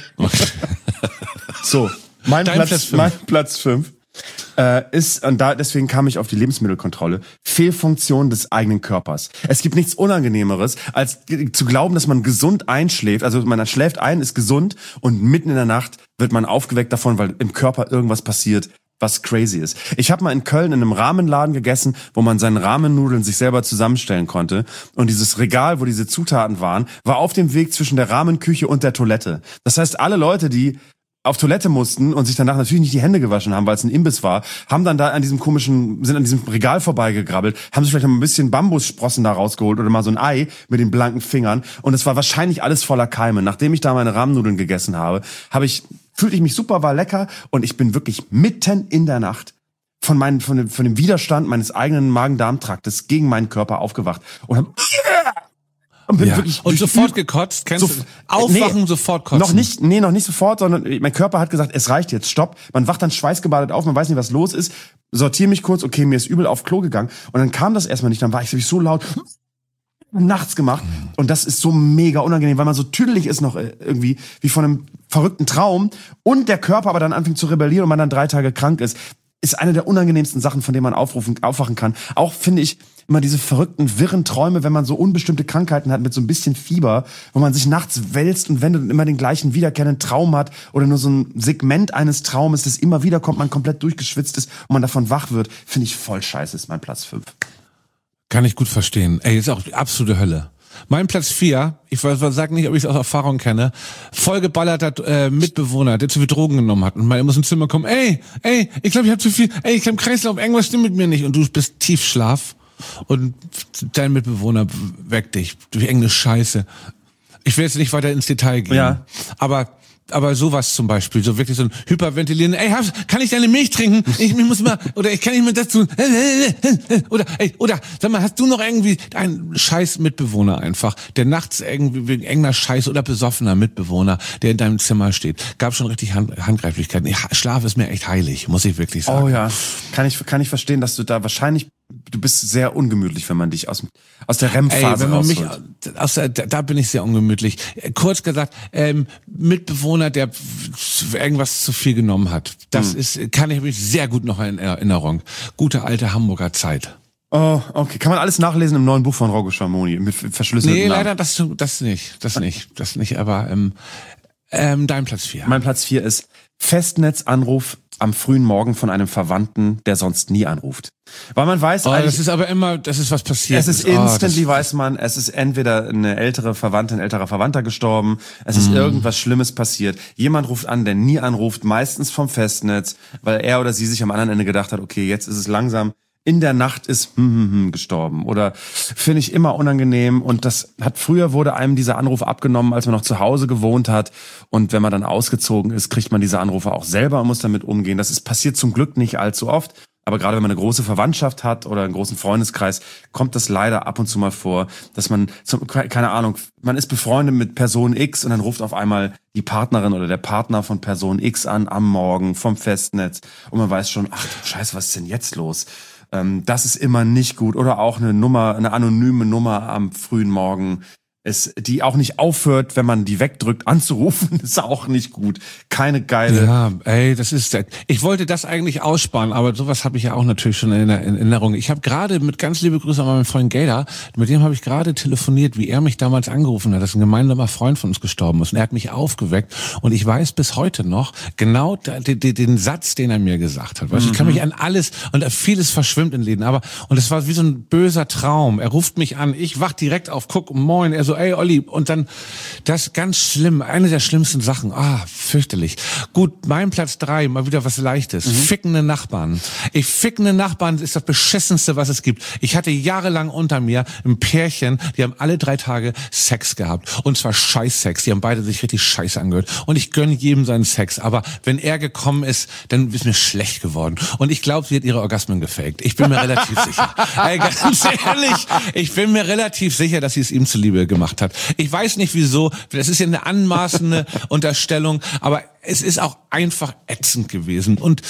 So, mein Dein Platz, Platz fünf. mein Platz fünf äh, ist, und da deswegen kam ich auf die Lebensmittelkontrolle, Fehlfunktion des eigenen Körpers. Es gibt nichts Unangenehmeres, als g- zu glauben, dass man gesund einschläft. Also man schläft ein, ist gesund und mitten in der Nacht wird man aufgeweckt davon, weil im Körper irgendwas passiert, was crazy ist. Ich habe mal in Köln in einem Rahmenladen gegessen, wo man seinen Rahmennudeln sich selber zusammenstellen konnte. Und dieses Regal, wo diese Zutaten waren, war auf dem Weg zwischen der Rahmenküche und der Toilette. Das heißt, alle Leute, die auf Toilette mussten und sich danach natürlich nicht die Hände gewaschen haben, weil es ein Imbiss war, haben dann da an diesem komischen, sind an diesem Regal vorbeigegrabbelt, haben sich vielleicht noch ein bisschen Bambussprossen da rausgeholt oder mal so ein Ei mit den blanken Fingern. Und es war wahrscheinlich alles voller Keime. Nachdem ich da meine Rahmennudeln gegessen habe, habe ich, fühlte ich mich super, war lecker und ich bin wirklich mitten in der Nacht von meinem, von dem, von dem Widerstand meines eigenen Magen-Darm-Traktes gegen meinen Körper aufgewacht und hab, und bin Ja. wirklich Und durch sofort üb- gekotzt? Kennst So- du? Aufwachen, nee, sofort kotzen. Noch nicht, nee, noch nicht sofort, sondern mein Körper hat gesagt, es reicht jetzt, stopp. Man wacht dann schweißgebadet auf, man weiß nicht, was los ist. Sortiere mich kurz, okay, mir ist übel auf Klo gegangen. Und dann kam das erstmal nicht, dann war ich wirklich so laut. nachts gemacht. Und das ist so mega unangenehm, weil man so tüdelig ist noch irgendwie, wie von einem verrückten Traum. Und der Körper aber dann anfängt zu rebellieren und man dann drei Tage krank ist. Ist eine der unangenehmsten Sachen, von denen man aufrufen, aufwachen kann. Auch finde ich immer diese verrückten, wirren Träume, wenn man so unbestimmte Krankheiten hat mit so ein bisschen Fieber, wo man sich nachts wälzt und wendet und immer den gleichen wiederkehrenden Traum hat oder nur so ein Segment eines Traumes, das immer wieder kommt, man komplett durchgeschwitzt ist und man davon wach wird, finde ich voll scheiße, ist mein Platz fünf. Kann ich gut verstehen. Ey, ist auch die absolute Hölle. Mein Platz vier, ich weiß, sag nicht, ob ich es aus Erfahrung kenne, vollgeballert äh, Mitbewohner, der zu viel Drogen genommen hat und mal muss ins Zimmer kommen, ey, ey, ich glaube, ich habe zu viel, ey, ich habe Kreislauf, irgendwas stimmt mit mir nicht und du bist Tiefschlaf und dein Mitbewohner weckt dich durch irgendeine Scheiße. Ich will jetzt nicht weiter ins Detail gehen, ja. aber aber sowas zum Beispiel, so wirklich so ein Hyperventilieren, ey, kann ich deine Milch trinken? Ich, ich muss mal, oder ich kann nicht mehr das tun. Oder, ey, oder, sag mal, hast du noch irgendwie einen scheiß Mitbewohner einfach, der nachts irgendwie wegen irgendeiner Scheiße oder besoffener Mitbewohner, der in deinem Zimmer steht? Gab schon richtig Hand, Handgreiflichkeiten. Ja, Schlaf ist mir echt heilig, muss ich wirklich sagen. Oh ja, kann ich, kann ich verstehen, dass du da wahrscheinlich, du bist sehr ungemütlich, wenn man dich aus, aus der R E M-Phase Ey, wenn man mich, aus der, da bin ich sehr ungemütlich. Kurz gesagt, ähm, Mitbewohner, der irgendwas zu viel genommen hat. Das hm. ist, kann ich mich sehr gut noch in Erinnerung. Gute alte Hamburger Zeit. Oh, okay. Kann man alles nachlesen im neuen Buch von Rocco Schamoni mit verschlüsselten Nee, Namen? leider das, das nicht. Das nicht. Das nicht, aber ähm, ähm, dein Platz vier. Mein Platz vier ist Festnetzanruf am frühen Morgen von einem Verwandten, der sonst nie anruft. Weil man weiß, oh, das ist aber immer, das ist was passiert. Es ist instantly, oh, weiß man, es ist entweder eine ältere Verwandte, ein älterer Verwandter gestorben, es ist mm. irgendwas Schlimmes passiert. Jemand ruft an, der nie anruft, meistens vom Festnetz, weil er oder sie sich am anderen Ende gedacht hat, okay, jetzt ist es langsam, in der Nacht ist hm, hm, hm, gestorben. Oder finde ich immer unangenehm. Und das hat früher wurde einem dieser Anruf abgenommen, als man noch zu Hause gewohnt hat. Und wenn man dann ausgezogen ist, kriegt man diese Anrufe auch selber und muss damit umgehen. Das ist passiert zum Glück nicht allzu oft. Aber gerade wenn man eine große Verwandtschaft hat oder einen großen Freundeskreis, kommt das leider ab und zu mal vor, dass man, zum, keine Ahnung, man ist befreundet mit Person X und dann ruft auf einmal die Partnerin oder der Partner von Person X an am Morgen vom Festnetz. Und man weiß schon, ach du Scheiße, was ist denn jetzt los? Das ist immer nicht gut. Oder auch eine Nummer, eine anonyme Nummer am frühen Morgen, ist, die auch nicht aufhört, wenn man die wegdrückt, anzurufen, ist auch nicht gut. Keine geile. Ja, ey, das ist, ich wollte das eigentlich aussparen, aber sowas habe ich ja auch natürlich schon in Erinnerung. Ich habe gerade mit ganz liebe Grüße an meinen Freund Gator, mit dem habe ich gerade telefoniert, wie er mich damals angerufen hat, dass ein gemeinsamer Freund von uns gestorben ist und er hat mich aufgeweckt und ich weiß bis heute noch genau den, den Satz, den er mir gesagt hat. Weißt, mhm. Ich kann mich an alles und vieles verschwimmt in Läden, aber und es war wie so ein böser Traum. Er ruft mich an, ich wach direkt auf, guck, moin, er so, ey Olli, und dann, das ist ganz schlimm, eine der schlimmsten Sachen, ah, fürchterlich. Gut, mein Platz drei, mal wieder was Leichtes, mhm. fickende Nachbarn. Ich fickende Nachbarn ist das Beschissenste, was es gibt. Ich hatte jahrelang unter mir ein Pärchen, die haben alle drei Tage Sex gehabt, und zwar Scheißsex, die haben beide sich richtig scheiße angehört, und ich gönne jedem seinen Sex, aber wenn er gekommen ist, dann ist mir schlecht geworden, und ich glaube, sie hat ihre Orgasmen gefaked. Ich bin mir relativ sicher. Ey, ganz ehrlich, ich bin mir relativ sicher, dass sie es ihm zuliebe gemacht hat. Ich weiß nicht wieso, das ist ja eine anmaßende Unterstellung, aber es ist auch einfach ätzend gewesen und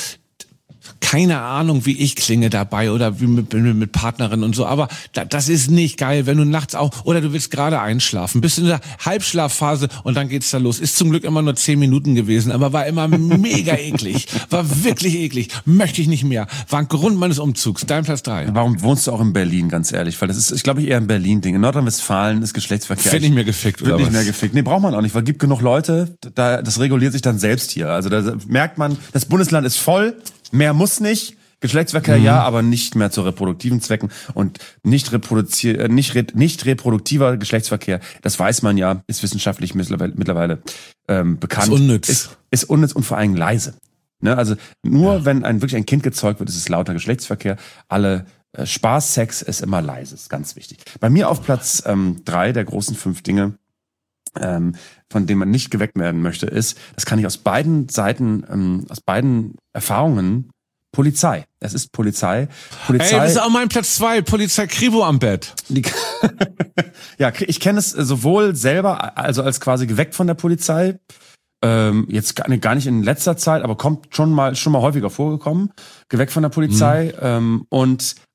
keine Ahnung, wie ich klinge dabei oder wie mit, mit Partnerin und so, aber da, das ist nicht geil, wenn du nachts auch, oder du willst gerade einschlafen, bist in der Halbschlafphase und dann geht's da los. Ist zum Glück immer nur zehn Minuten gewesen, aber war immer mega eklig, war wirklich eklig, möchte ich nicht mehr, war ein Grund meines Umzugs. Dein Platz drei. Warum wohnst du auch in Berlin, ganz ehrlich? Weil das ist, ich glaube, eher ein Berlin-Ding. In Nordrhein-Westfalen ist Geschlechtsverkehr. Wird nicht mehr gefickt, oder was? Wird nicht was? mehr gefickt. Nee, braucht man auch nicht, weil es gibt genug Leute, da, das reguliert sich dann selbst hier. Also da merkt man, das Bundesland ist voll, mehr muss nicht. Geschlechtsverkehr mhm. ja, aber nicht mehr zu reproduktiven Zwecken und nicht reproduzier nicht re nicht reproduktiver Geschlechtsverkehr. Das weiß man ja, ist wissenschaftlich mittlerweile, mittlerweile ähm, bekannt. Ist unnütz. Ist, ist unnütz und vor allem leise. Ne? Also nur ja. wenn ein wirklich ein Kind gezeugt wird, ist es lauter Geschlechtsverkehr. Alle äh, Spaß, Sex ist immer leise, ist ganz wichtig. Bei mir auf Platz ähm, drei der großen fünf Dinge, ähm, von denen man nicht geweckt werden möchte, ist, das kann ich aus beiden Seiten, ähm, aus beiden Erfahrungen. Polizei. Es ist Polizei. Polizei. Ey, das ist auch mein Platz zwei. Polizei Kribo am Bett. Die, ja, ich kenne es sowohl selber, also als quasi geweckt von der Polizei. Ähm, jetzt gar nicht, gar nicht in letzter Zeit, aber kommt schon mal, schon mal häufiger vorgekommen. Geweckt von der Polizei. Mhm. Ähm, und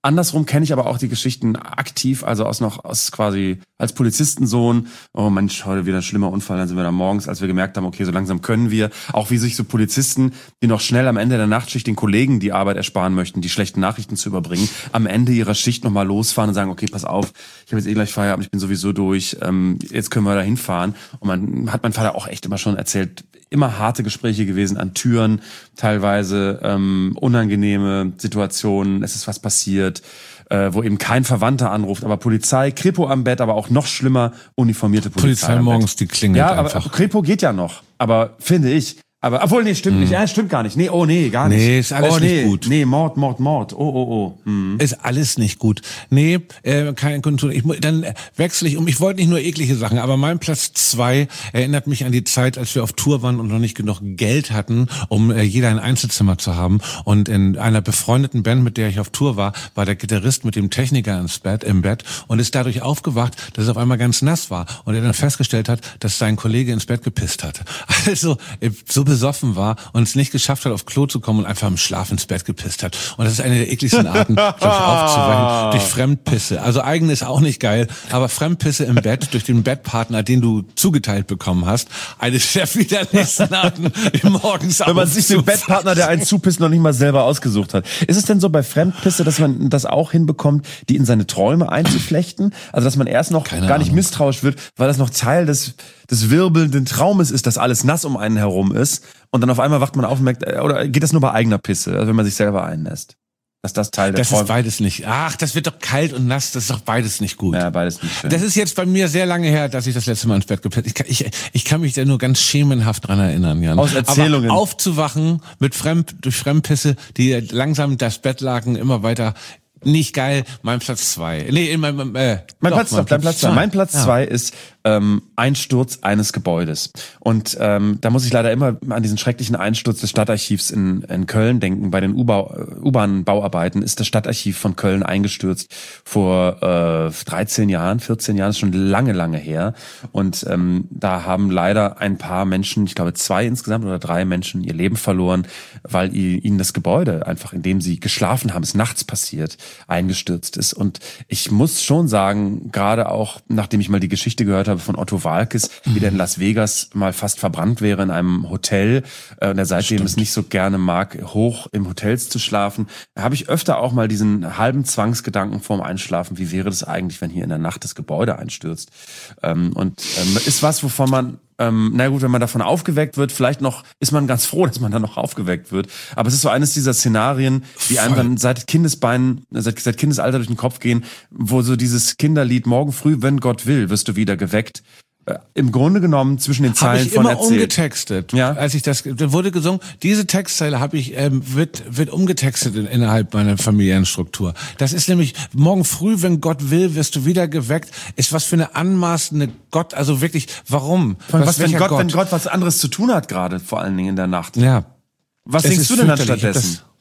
Andersrum kenne ich aber auch die Geschichten aktiv, also aus noch aus quasi als Polizistensohn. Oh Mensch, heute wieder ein schlimmer Unfall. Dann sind wir da morgens, als wir gemerkt haben, okay, so langsam können wir. Auch wie sich so Polizisten, die noch schnell am Ende der Nachtschicht den Kollegen die Arbeit ersparen möchten, die schlechten Nachrichten zu überbringen, am Ende ihrer Schicht nochmal losfahren und sagen, okay, pass auf, ich habe jetzt eh gleich Feierabend, ich bin sowieso durch, ähm, jetzt können wir da hinfahren. Und man hat mein Vater auch echt immer schon erzählt, immer harte Gespräche gewesen an Türen, teilweise ähm, unangenehme Situationen, es ist was passiert, äh, wo eben kein Verwandter anruft, aber Polizei, Kripo am Bett, aber auch noch schlimmer, uniformierte Polizei. Polizei morgens, die klingelt ja, einfach. Aber Kripo geht ja noch, aber finde ich, aber obwohl, nee, stimmt hm. nicht, ja, stimmt gar nicht, nee, oh nee, gar nicht. Nee, ist alles oh, nee, nicht gut. Nee, Mord, Mord, Mord, oh, oh, oh. Hm. Ist alles nicht gut. Nee, äh, kein Kontur. Ich, dann wechsle ich um. Ich wollte nicht nur eklige Sachen, aber mein Platz zwei erinnert mich an die Zeit, als wir auf Tour waren und noch nicht genug Geld hatten, um äh, jeder ein Einzelzimmer zu haben. Und in einer befreundeten Band, mit der ich auf Tour war, war der Gitarrist mit dem Techniker ins Bett, im Bett und ist dadurch aufgewacht, dass es auf einmal ganz nass war. Und er dann festgestellt hat, dass sein Kollege ins Bett gepisst hat. Also äh, so besoffen war und es nicht geschafft hat, auf Klo zu kommen und einfach im Schlaf ins Bett gepisst hat. Und das ist eine der ekligsten Arten, glaube ich, aufzuwachen, durch Fremdpisse. Also eigen ist auch nicht geil, aber Fremdpisse im Bett durch den Bettpartner, den du zugeteilt bekommen hast, eine der widerlichsten Arten, morgens Wenn man sich den Bettpartner, der einen zupisst, noch nicht mal selber ausgesucht hat. Ist es denn so bei Fremdpisse, dass man das auch hinbekommt, die in seine Träume einzuflechten? Also, dass man erst noch Keine gar nicht Ahnung. misstrauisch wird, weil das noch Teil des, des wirbelnden Traumes ist, dass alles nass um einen herum ist. Und dann auf einmal wacht man auf und merkt, oder geht das nur bei eigener Pisse, also wenn man sich selber einlässt? Dass das Teil der Das Träume ist beides nicht. Ach, das wird doch kalt und nass, das ist doch beides nicht gut. Ja, beides nicht schön. Das ist jetzt bei mir sehr lange her, dass ich das letzte Mal ins Bett gepisst. Ich kann, ich, ich kann mich da nur ganz schemenhaft dran erinnern, Jan. Aus Erzählungen. Aber aufzuwachen mit Fremd, durch Fremdpisse, die langsam das Bettlaken immer weiter. Nicht geil, mein Platz zwei. Nee, in meinem, äh, mein doch, Platz, mein dein Platz zwei. zwei. Mein Platz Ja. zwei ist ähm, Einsturz eines Gebäudes. Und ähm, da muss ich leider immer an diesen schrecklichen Einsturz des Stadtarchivs in, in Köln denken. Bei den U-Bahn-Bauarbeiten ist das Stadtarchiv von Köln eingestürzt vor äh, dreizehn Jahren, vierzehn Jahren, ist schon lange, lange her. Und ähm, da haben leider ein paar Menschen, ich glaube zwei insgesamt oder drei Menschen ihr Leben verloren, weil ihnen das Gebäude einfach, in dem sie geschlafen haben, ist nachts passiert, eingestürzt ist. Und ich muss schon sagen, gerade auch, nachdem ich mal die Geschichte gehört habe von Otto Waalkes, wie der in Las Vegas mal fast verbrannt wäre in einem Hotel, äh, und er seitdem es nicht so gerne mag, hoch im Hotels zu schlafen, da habe ich öfter auch mal diesen halben Zwangsgedanken vorm Einschlafen, wie wäre das eigentlich, wenn hier in der Nacht das Gebäude einstürzt? Ähm, und ähm, ist was, wovon man Ähm, na gut, wenn man davon aufgeweckt wird, vielleicht noch, ist man ganz froh, dass man dann noch aufgeweckt wird. Aber es ist so eines dieser Szenarien, die einem dann seit Kindesbeinen, seit, seit Kindesalter durch den Kopf gehen, wo so dieses Kinderlied "Morgen früh, wenn Gott will, wirst du wieder geweckt", äh, im Grunde genommen zwischen den Zeilen Habe ich von immer erzählt. umgetextet. Ja. Als ich das, da wurde gesungen, diese Textzeile habe ich, ähm, wird, wird umgetextet in, innerhalb meiner Familienstruktur. Das ist nämlich, morgen früh, wenn Gott will, wirst du wieder geweckt, ist was für eine anmaßende Gott, also wirklich, warum? Von was, wenn welcher Gott, Gott? wenn Gott was anderes zu tun hat, gerade vor allen Dingen in der Nacht. Ja. Was Es singst ist du denn dann fürchterlich. stattdessen? Das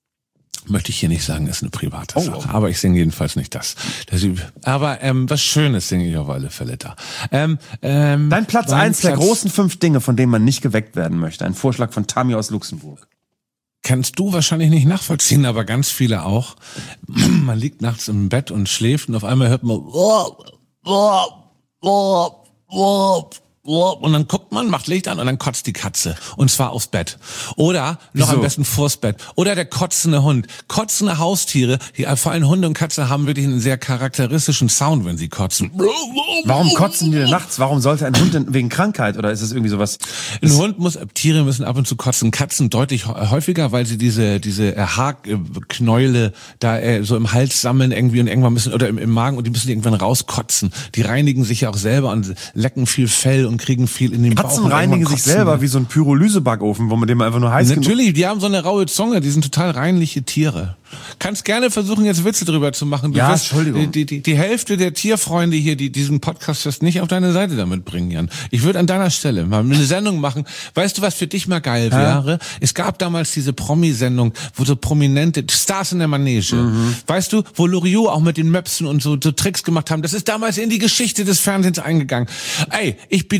möchte ich hier nicht sagen, ist eine private Oh. Sache. Aber ich singe jedenfalls nicht das. das ist, aber ähm, was Schönes singe ich auf alle Fälle da. Ähm, ähm, Dein Platz mein eins der Platz- großen fünf Dinge, von denen man nicht geweckt werden möchte. Ein Vorschlag von Tami aus Luxemburg. Kannst du wahrscheinlich nicht nachvollziehen, aber ganz viele auch. Man liegt nachts im Bett und schläft und auf einmal hört man und dann guckt man, macht Licht an und dann kotzt die Katze. Und zwar aufs Bett. Oder noch Wieso? am besten vors Bett. Oder der kotzende Hund. Kotzende Haustiere, die, vor allem Hunde und Katzen, haben wirklich einen sehr charakteristischen Sound, wenn sie kotzen. Warum kotzen die denn nachts? Warum sollte ein Hund denn wegen Krankheit oder ist es irgendwie sowas? Ein Hund muss, Tiere müssen ab und zu kotzen. Katzen deutlich häufiger, weil sie diese diese Haarknäule da äh, so im Hals sammeln irgendwie und irgendwann müssen, oder im, im Magen, und die müssen irgendwann rauskotzen. Die reinigen sich ja auch selber und lecken viel Fell und kriegen viel in den Bauch. Katzen und reinigen irgendwann sich kotzen selber die. wie so ein Pyrolysebackofen, wo man dem einfach nur heiß genug... Natürlich, die haben so eine raue Zunge, die sind total reinliche Tiere. Kannst gerne versuchen, jetzt Witze drüber zu machen. Du Ja, wirst Entschuldigung. Die, die, die Hälfte der Tierfreunde hier, die diesen Podcast fast nicht auf deine Seite damit bringen, Jan. Ich würde an deiner Stelle mal eine Sendung machen. Weißt du, was für dich mal geil wäre? Es gab damals diese Promi-Sendung, wo so prominente Stars in der Manege. Mhm. Weißt du, wo Loriot auch mit den Möpsen und so, so Tricks gemacht haben. Das ist damals in die Geschichte des Fernsehens eingegangen. Ey, ich biete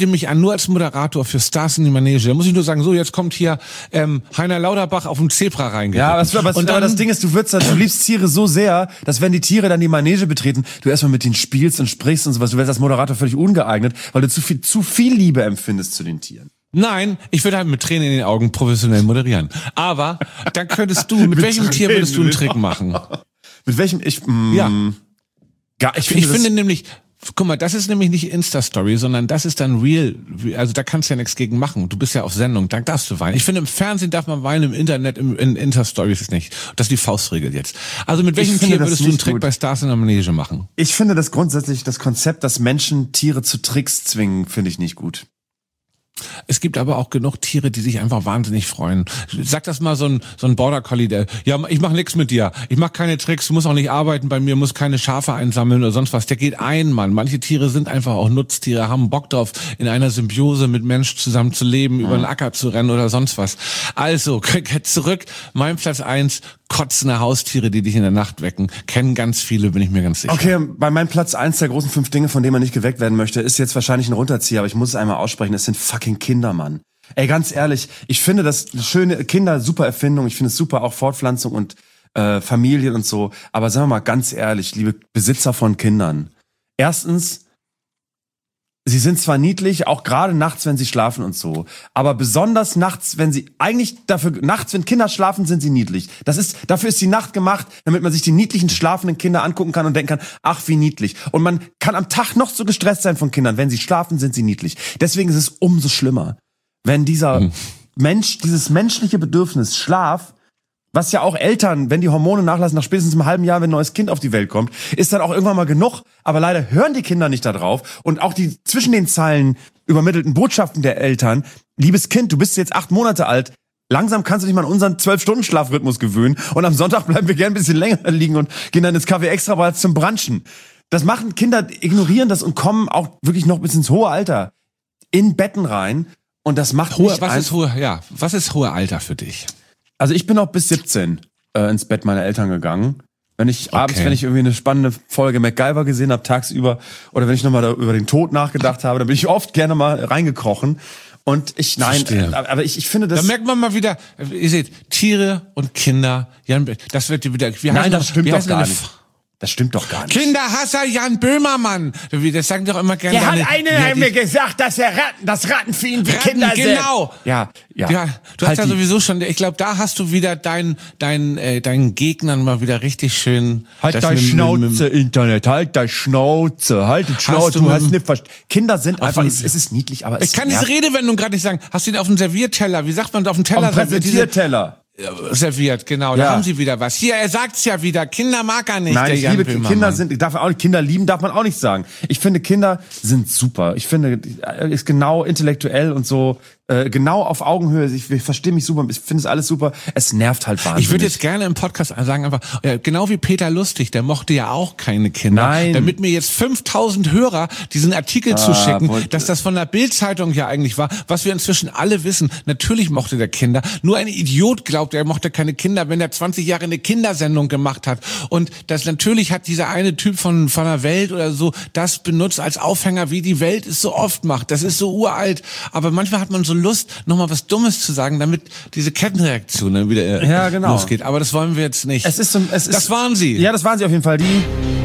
biete mich an, nur als Moderator für Stars in die Manege. Da muss ich nur sagen, so, jetzt kommt hier ähm, Heiner Lauterbach auf dem Zebra reingeritten. Ja, aber, aber, und dann, aber das Ding ist, du würdest dann, du liebst Tiere so sehr, dass wenn die Tiere dann die Manege betreten, du erstmal mit denen spielst und sprichst und sowas. Du wärst als Moderator völlig ungeeignet, weil du zu viel, zu viel Liebe empfindest zu den Tieren. Nein, ich würde halt mit Tränen in den Augen professionell moderieren. Aber dann könntest du, mit, mit welchem Tier würdest du einen Trick machen? Mit welchem? Ich, mh, ja. Gar, ich finde, ich finde nämlich, guck mal, das ist nämlich nicht Insta-Story, sondern das ist dann real. Also da kannst du ja nichts gegen machen. Du bist ja auf Sendung, da darfst du weinen. Ich finde, im Fernsehen darf man weinen, im Internet, im, in Insta-Stories nicht. Das ist die Faustregel jetzt. Also mit welchem Tier würdest du einen Trick gut. bei Stars in der Manege machen? Ich finde das grundsätzlich, das Konzept, dass Menschen Tiere zu Tricks zwingen, finde ich nicht gut. Es gibt aber auch genug Tiere, die sich einfach wahnsinnig freuen. Sag das mal so ein so ein Border Collie, der, ja, ich mach nichts mit dir. Ich mach keine Tricks, du musst auch nicht arbeiten bei mir, musst keine Schafe einsammeln oder sonst was. Der geht ein, Mann. Manche Tiere sind einfach auch Nutztiere, haben Bock drauf, in einer Symbiose mit Mensch zusammen zu leben, ja. über den Acker zu rennen oder sonst was. Also, zurück, mein Platz eins, kotzende Haustiere, die dich in der Nacht wecken. Kennen ganz viele, bin ich mir ganz sicher. Okay, bei meinem Platz eins der großen fünf Dinge, von denen man nicht geweckt werden möchte, ist jetzt wahrscheinlich ein Runterzieher, aber ich muss es einmal aussprechen, es sind fucking Kinder, Mann. Ey, ganz ehrlich, ich finde das schöne Kinder, super Erfindung, ich finde es super, auch Fortpflanzung und äh, Familien und so, aber sagen wir mal ganz ehrlich, liebe Besitzer von Kindern, erstens, sie sind zwar niedlich, auch gerade nachts, wenn sie schlafen und so, aber besonders nachts, wenn sie, eigentlich dafür, nachts, wenn Kinder schlafen, sind sie niedlich. Das ist, dafür ist die Nacht gemacht, damit man sich die niedlichen, schlafenden Kinder angucken kann und denken kann, ach, wie niedlich. Und man kann am Tag noch so gestresst sein von Kindern, wenn sie schlafen, sind sie niedlich. Deswegen ist es umso schlimmer, wenn dieser hm. Mensch, dieses menschliche Bedürfnis, Schlaf, was ja auch Eltern, wenn die Hormone nachlassen, nach spätestens einem halben Jahr, wenn ein neues Kind auf die Welt kommt, ist dann auch irgendwann mal genug. Aber leider hören die Kinder nicht da drauf. Und auch die zwischen den Zeilen übermittelten Botschaften der Eltern, liebes Kind, du bist jetzt acht Monate alt, langsam kannst du dich mal an unseren zwölf-Stunden-Schlafrhythmus gewöhnen. Und am Sonntag bleiben wir gern ein bisschen länger liegen und gehen dann ins Café Extra zum Brunchen. Das machen Kinder, ignorieren das und kommen auch wirklich noch bis ins hohe Alter in Betten rein. Und das macht hohe, nicht was ein- ist hohe, ja, was ist hohe Alter für dich? Also ich bin auch bis siebzehn äh, ins Bett meiner Eltern gegangen. Wenn ich Okay. abends, wenn ich irgendwie eine spannende Folge MacGyver gesehen habe, tagsüber, oder wenn ich nochmal über den Tod nachgedacht habe, dann bin ich oft gerne mal reingekrochen. Und ich, nein, Verstehe. äh, aber ich, ich finde das... Da merkt man mal wieder, ihr seht, Tiere und Kinder, Jan, das wird wieder, wie nein, heißt das noch- stimmt wie doch heißt gar eine nicht. F- Das stimmt doch gar nicht. Kinderhasser Jan Böhmermann. Das sagen doch immer gerne. Der hat deine- eine ja, die- mir gesagt, dass er Ratten, das Ratten für ihn wie Ratten, Kinder sind. genau. Ja, ja. Ja, du Halt hast ja die- sowieso schon, ich glaube, da hast du wieder dein, dein, äh, deinen Gegnern mal wieder richtig schön. Halt das deine mit- mit- Schnauze, mit- Internet, halt deine Schnauze, halt die Schnauze, du du mit hast dem- nicht verstanden. Kinder sind einfach, dem- es, es ist niedlich, aber es Ich kann nervt. diese Redewendung gerade nicht sagen. Hast du ihn auf dem Servierteller? Wie sagt man auf dem Teller? Auf dem Präsentierteller. Diese- Serviert, genau. Da Ja. haben sie wieder was. Hier, er sagt's ja wieder. Kinder mag er nicht, Nein, der ich Jan liebe Böhmermann. Kinder sind, darf man auch nicht, Kinder lieben darf man auch nicht sagen. Ich finde, Kinder sind super. Ich finde, ist genau intellektuell und so, äh, genau auf Augenhöhe. Ich, ich verstehe mich super. Ich finde es alles super. Es nervt halt wahnsinnig. Ich würde jetzt gerne im Podcast sagen einfach, ja, genau wie Peter Lustig, der mochte ja auch keine Kinder. Nein. Damit mir jetzt fünftausend Hörer diesen Artikel Ah, zuschicken, wollte- dass das von der Bild-Zeitung ja eigentlich war, was wir inzwischen alle wissen. Natürlich mochte der Kinder. Nur ein Idiot glaubt, er mochte keine Kinder, wenn er zwanzig Jahre eine Kindersendung gemacht hat. Und das natürlich hat dieser eine Typ von, von der Welt oder so das benutzt als Aufhänger, wie die Welt es so oft macht. Das ist so uralt. Aber manchmal hat man so Lust, nochmal was Dummes zu sagen, damit diese Kettenreaktion dann wieder äh, Ja, genau. losgeht. Aber das wollen wir jetzt nicht. Es ist so, es ist, Das waren sie. Ja, das waren sie auf jeden Fall. Die.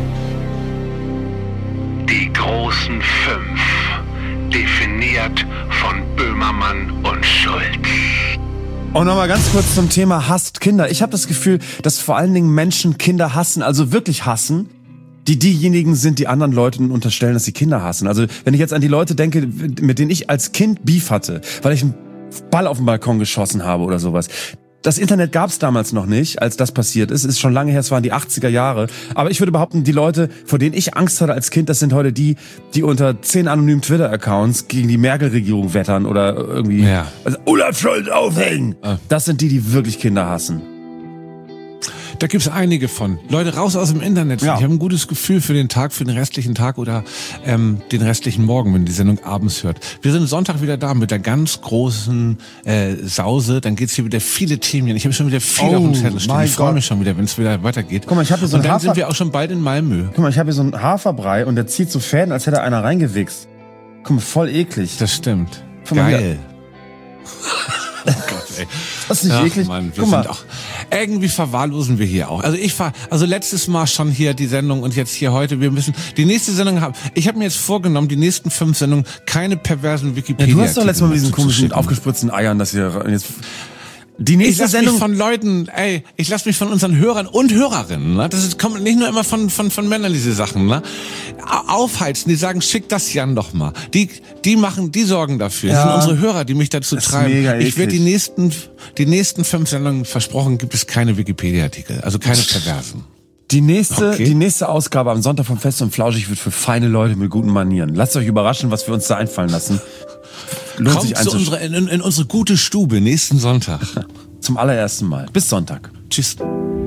Die großen fünf. Definiert von Böhmermann und Schulz. Und nochmal ganz kurz zum Thema hasst Kinder. Ich habe das Gefühl, dass vor allen Dingen Menschen Kinder hassen, also wirklich hassen, die diejenigen sind, die anderen Leuten unterstellen, dass sie Kinder hassen. Also wenn ich jetzt an die Leute denke, mit denen ich als Kind Beef hatte, weil ich einen Ball auf den Balkon geschossen habe oder sowas. Das Internet gab es damals noch nicht, als das passiert ist. Es ist schon lange her, es waren die achtziger Jahre. Aber ich würde behaupten, die Leute, vor denen ich Angst hatte als Kind, das sind heute die, die unter zehn anonymen Twitter-Accounts gegen die Merkel-Regierung wettern oder irgendwie Ja. also Olaf Scholz aufhängen. Das sind die, die wirklich Kinder hassen. Da gibt's einige von. Leute, raus aus dem Internet. Ja. Ich habe ein gutes Gefühl für den Tag, für den restlichen Tag oder ähm, den restlichen Morgen, wenn die Sendung abends hört. Wir sind Sonntag wieder da mit der ganz großen äh, Sause. Dann geht's hier wieder viele Themen. Ich habe schon wieder viel Oh, auf dem Zettel stehen. mein Ich freue Gott. mich schon wieder, wenn es wieder weitergeht. Guck mal, ich hab hier so Und ein dann Hafer- sind wir auch schon bald in Malmö. Guck mal, ich habe hier so einen Haferbrei und der zieht so Fäden, als hätte einer reingewichst. Guck mal, voll eklig. Das stimmt. Mal, geil. Oh Gott, ey. Das ist nicht Ach, eklig? Mann, wir Guck mal. Sind auch, irgendwie verwahrlosen wir hier auch. Also ich war, also letztes Mal schon hier die Sendung und jetzt hier heute. Wir müssen die nächste Sendung haben. Ich habe mir jetzt vorgenommen, die nächsten fünf Sendungen keine perversen Wikipedia. Ja, du hast doch letztes Mal mit diesen komischen aufgespritzten Eiern, dass wir jetzt die nächste ich lass Sendung mich von Leuten, ey, ich lass mich von unseren Hörern und Hörerinnen, ne? Das ist, kommt nicht nur immer von von von Männern diese Sachen, ne? Aufheizen, die sagen, schick das Jan doch mal. Die die machen, die sorgen dafür. Ja, das sind unsere Hörer, die mich dazu das ist treiben. mega Ich werde die eklig. nächsten die nächsten fünf Sendungen versprochen, gibt es keine Wikipedia-Artikel, also keine perversen. Die nächste, Okay. die nächste Ausgabe am Sonntag vom Fest und Flauschig wird für feine Leute mit guten Manieren. Lasst euch überraschen, was wir uns da einfallen lassen. Lohnt Kommt sich zu einzusch- unserer, in, in unsere gute Stube nächsten Sonntag. Zum allerersten Mal. Bis Sonntag. Tschüss.